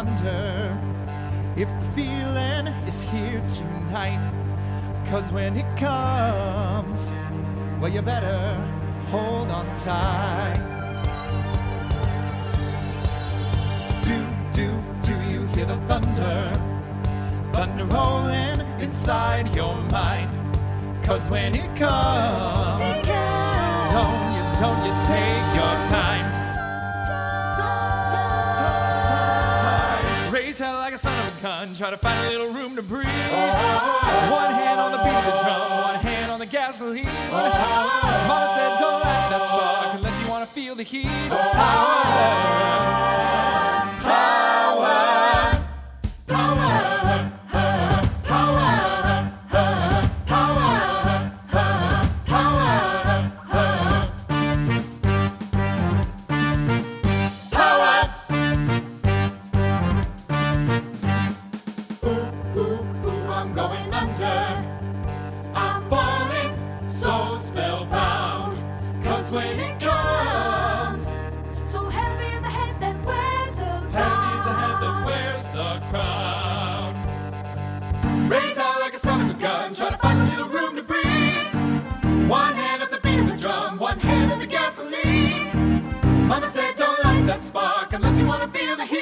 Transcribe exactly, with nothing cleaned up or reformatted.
wonder if the feeling is here tonight. 'Cause when it comes, well, you better hold on tight. Do, do, do you hear the thunder? Thunder rolling inside your mind. 'Cause when it comes, It comes. don't you, don't you take your time. Raise hell like a son of a gun, try to find a little room to breathe. One hand on the beat of the drum, one hand on the gasoline. Mama said don't light that spark unless you want to feel the heat. I'm going under. I'm falling so spellbound. 'Cause when it comes, so heavy is the head that wears the crown. Heavy is the head that wears the crown. Raise hell like a son of a gun, try to find a little room to breathe. One hand at the beat of the drum, one hand on the gasoline. Mama said don't light that spark unless you wanna feel the heat.